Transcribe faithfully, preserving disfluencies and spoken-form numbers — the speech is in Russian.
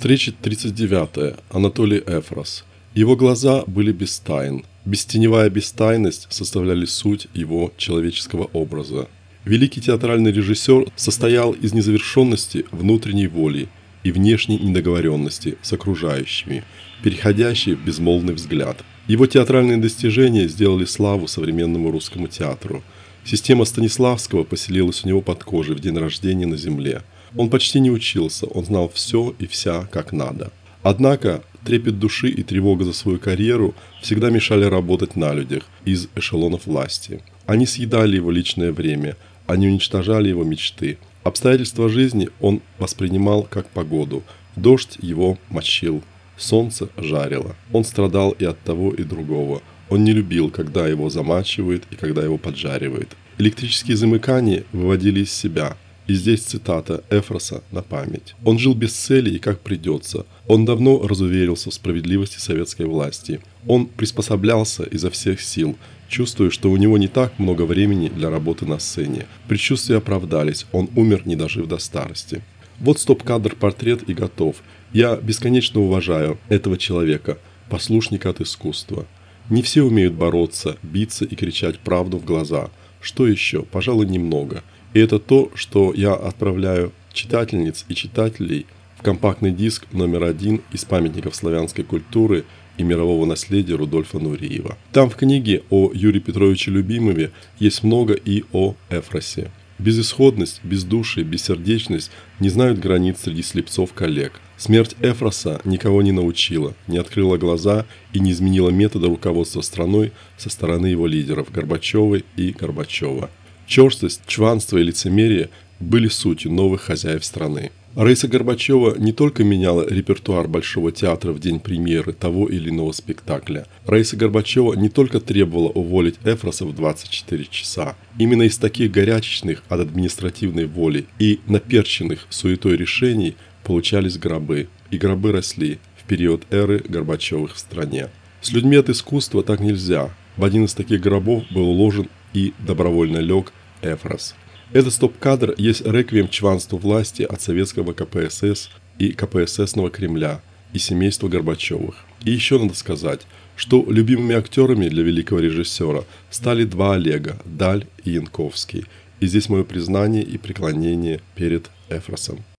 Встреча тридцать девятая. Анатолий Эфрос. Его глаза были без тайн. Бестеневая бестайность составляли суть его человеческого образа. Великий театральный режиссер состоял из незавершенности внутренней воли и внешней недоговоренности с окружающими, переходящей в безмолвный взгляд. Его театральные достижения сделали славу современному русскому театру. Система Станиславского поселилась у него под кожей в день рождения на земле. Он почти не учился, он знал все и вся как надо. Однако трепет души и тревога за свою карьеру всегда мешали работать на людях из эшелонов власти. Они съедали его личное время, они уничтожали его мечты. Обстоятельства жизни он воспринимал как погоду. Дождь его мочил, солнце жарило. Он страдал и от того, и другого. Он не любил, когда его замачивают и когда его поджаривают. Электрические замыкания выводили из себя. И здесь цитата Эфроса на память. Он жил без цели и как придется. Он давно разуверился в справедливости советской власти. Он приспособлялся изо всех сил, чувствуя, что у него не так много времени для работы на сцене. Предчувствия оправдались, он умер, не дожив до старости. Вот стоп-кадр, портрет и готов. Я бесконечно уважаю этого человека, послушника от искусства. Не все умеют бороться, биться и кричать правду в глаза. Что еще? Пожалуй, немного. И это то, что я отправляю читательниц и читателей в компактный диск номер один из памятников славянской культуры и мирового наследия Рудольфа Нуриева. Там в книге о Юрии Петровиче Любимове есть много и о Эфросе. Безысходность, бездушие, бессердечность не знают границ среди слепцов коллег. Смерть Эфроса никого не научила, не открыла глаза и не изменила метода руководства страной со стороны его лидеров Горбачева и Горбачева. Черствость, чванство и лицемерие были сутью новых хозяев страны. Раиса Горбачева не только меняла репертуар Большого театра в день премьеры того или иного спектакля. Раиса Горбачева не только требовала уволить Эфроса в двадцать четыре часа. Именно из таких горячечных от административной воли и наперченных суетой решений получались гробы. И гробы росли в период эры Горбачевых в стране. С людьми от искусства так нельзя. В один из таких гробов был уложен и добровольно лег Эфрос. Этот стоп-кадр есть реквием чванству власти от советского ка пэ эс эс и ка пэ эс эсного Кремля и семейства Горбачевых. И еще надо сказать, что любимыми актерами для великого режиссера стали два Олега – Даль и Янковский. И здесь мое признание и преклонение перед Эфросом.